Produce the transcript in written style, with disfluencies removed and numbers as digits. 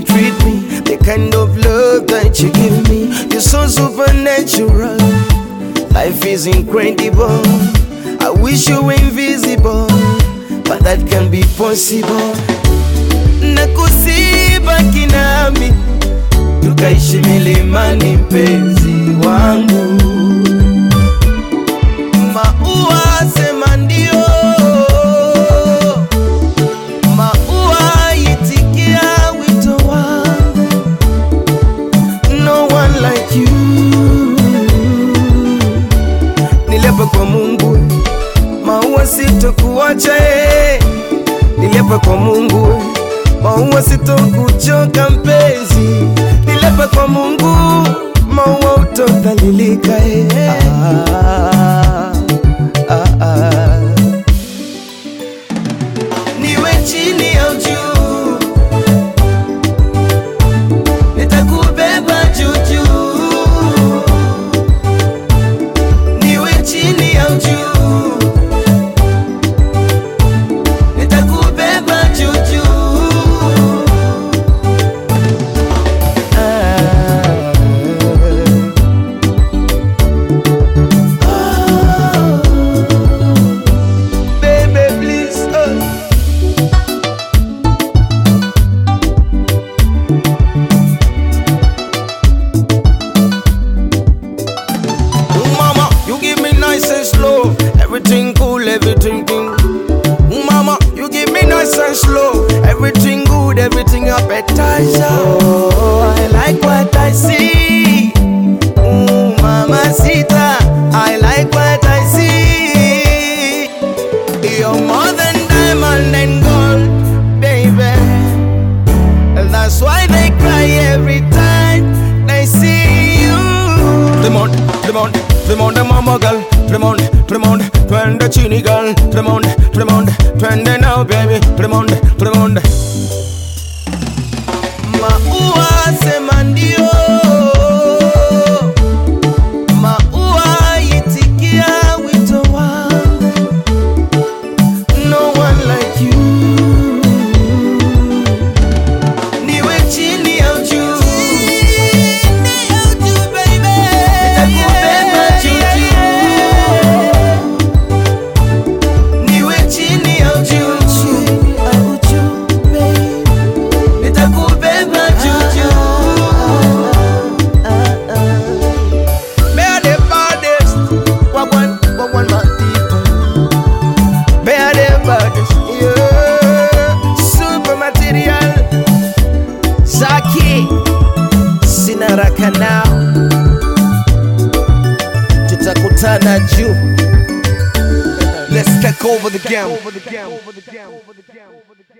treat me, the kind of love that you give me. You're so supernatural. Life is incredible. I wish you were invisible, but that can be possible. Nakusiba kinami, tukaishi milimani mpenzi wangu. Maua sema ndio, maua itikia wito wangu. No one like you. Niliapa kwa Mungu, maua sitokuacha. Niliapa kwa Mungu, maua sitokuchoka mpenzi. Niliapa kwa Mungu, maua utodhalilika. Niwe chini au juu, nitakubeba juju. Niwe chini au juu, nitakubeba juju. Everything cool, everything clean. Mama, you give me nice and slow. Everything good, everything appetizer. Oh, I like what I see. Mama Sita, I like what I see. You're more than diamond and gold, baby. And that's why they cry every time they see you. Tremond, mama girl. Tremond, twende chini girl. Tremond, twende now baby. Tremond. Maua sema ndio, maua itikia wito wangu. No one like you. Niwe chini au juu, nitakubeba juju. Sina raka nao, tutakutana juu. Let's take over the game.